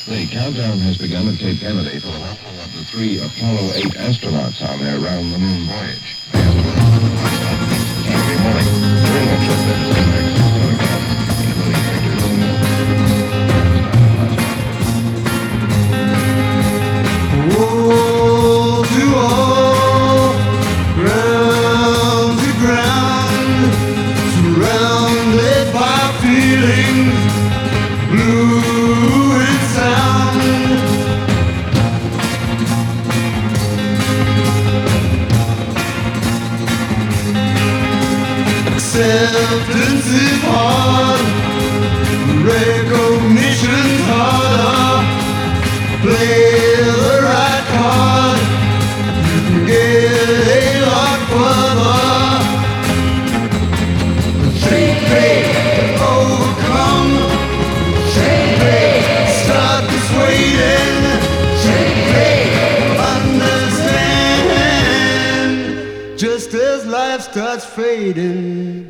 The countdown has begun at Cape Kennedy for the welcome of the 3 Apollo 8 astronauts on their round-the-moon voyage. The astronauts Saturday morning. During that trip, they will send back 6 photographs, including pictures of the moon. Wall to wall, ground to ground, surrounded by feelings, blue and sound. Acceptance is hard, recognition's harder. Play the right card, you can get a lot further. Take faith, overcome. Take faith, start persuading. Take faith, understand. Just as life starts fading.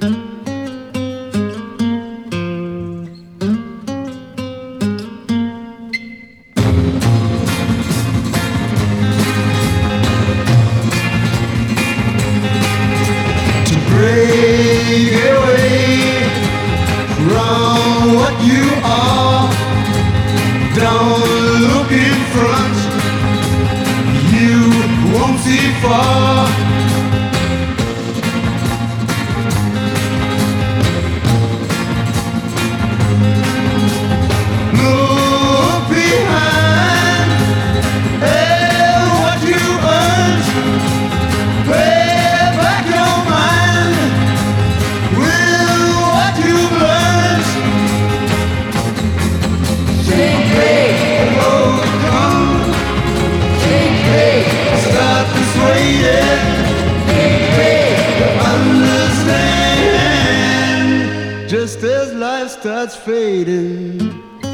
Break away from what you are. Don't look in front, you won't see far. Look behind at what you earned. Pay back your mind with what you've learned. Take faith, overcome. Take faith, start persuading. Take faith, understand. Just as life starts fading.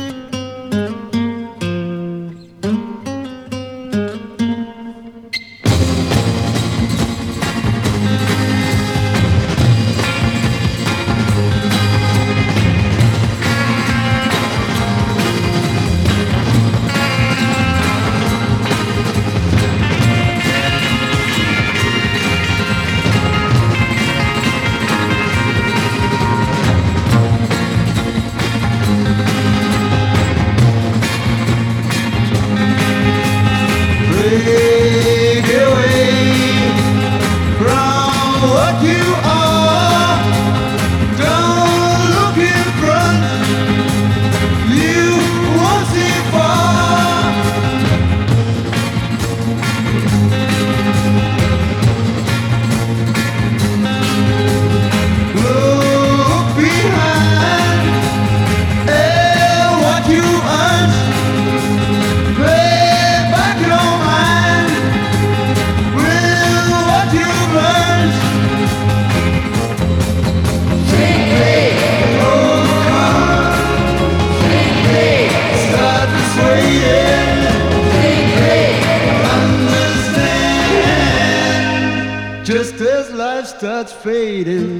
Break away from what you are. Don't look in front, you won't see far. Look behind at what you earned. Play back your mind with what you've learned. Take faith, overcome. Take faith, start persuading. Take faith, understand. Just as life starts fading.